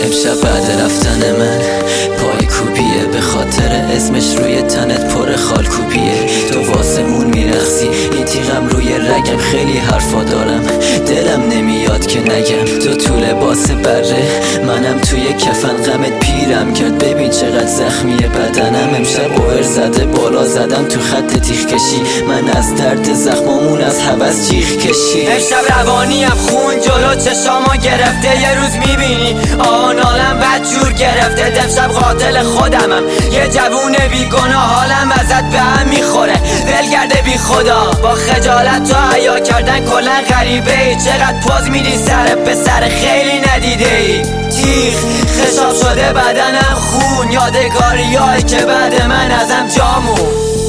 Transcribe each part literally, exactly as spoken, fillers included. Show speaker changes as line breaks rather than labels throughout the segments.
امشب بعد رفتن من پای کوبیه، به خاطر اسمش روی تنت پر خالکوبیه. تو واسه اون میرخصی، این تیغم روی رگم، خیلی حرفا دارم دلم نمیاد که نگم. تو تو لباس بره، منم توی کفن، غمت پیرم کرد ببین چقدر زخمیه بدنم. امشب اوور زده بالا زدم تو خط تیغ کشی، من از درد زخمامون از هوس جیغ کشی.
امشب روانیم خون جلو چشامو گرفته، یه روز میبینی آن عالم بدجور گرفته. امشب قاتل خودمم، یه جوون بیگناه، حالم ازت به هم میخوره، ولگرده بی خدا. با خجالت تو حیا کردن کلا غریبه ای، چقدر پوز میدی سر به سر خیلی ندیده ای. تیغ خشاب شده بدنم خون، یادگاریایی که بعد من ازم جامون.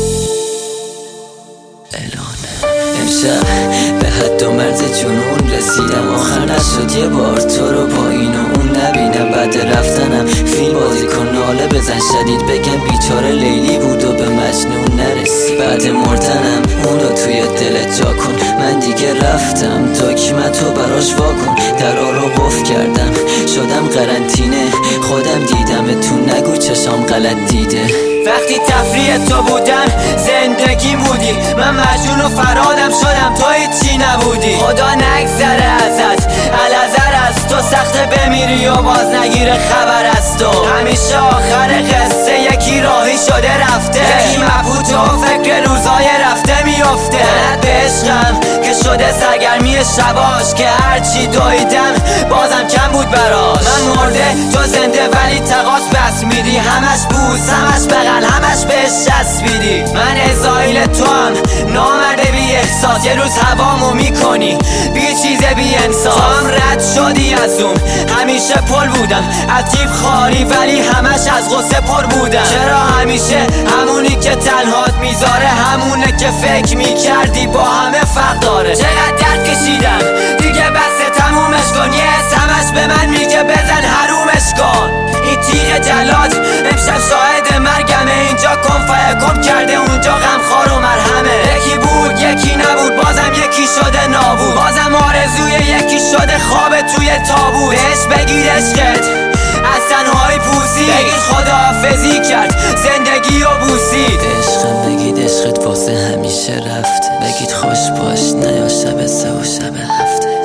امشب به حد و مرز جنون رسیدم، آخر نشد یه بار تو رو با این و اون نبینم. بعد رفتنم فیلم بازی کن ناله بزن شدید، بگم بیچاره لیلی بود و به مجنون نرسی. بعد مردنم اونو توی دلت جا کن، من دیگه رفتم دکمتو براش واکن. درا رو قفل کردم شدم قرنطینه، خودم دیدمتون نگو چشام غلط دیده.
وقتی تفریح تو بودم زندگی بودی، من مجنون و فرادم شدم تو هیچی نبودی. خدا نگذره ازت الازر از تو، سخته بمیری و باز نگیره خبر از تو. همیشه آخر قصه یکی راهی شده رفته، یکی مبهوت و فکر روزای رفته میفته. دلت به عشقم که شده سرگرمی شباش، که هرچی دویدم بازم کم بود براش. من مرده تو زنده ولی تقاس بس میدی، همش بوس همش بغل همش بهش چسبیدی. من ازایل تو هم نامرده بی احساس، یه روز هوامو میکنی بی چیز بی انصاف. تو هم رد شدی از اون، همیشه پل بودم عجیب خاری ولی همش از غصه پر بودم. چرا همیشه همونی که تنهات میذاره، همونه که فکر میکردی با همه فرق داره. چقدر درد کشیدم دیگه بس تمومش کن، یه همش به من میگه بزن حرومش کن. این تیغ جلاد امشب شاهد مرگمه، اینجا کن فیکن کرده اونجا غمخوار و مرهمه. یکی بود یکی نبود بازم یکی شده نابود، بازم آرزوی یکی شده خواب توی تابوت. بهش بگید عشقت از تنهایی پوسید، بگید خداحافظی کرد زندگی و بوسید.
عشقم بگید عشقت واسه همیشه رفته، بگید خوش باش نیا شب سه و شب هفته.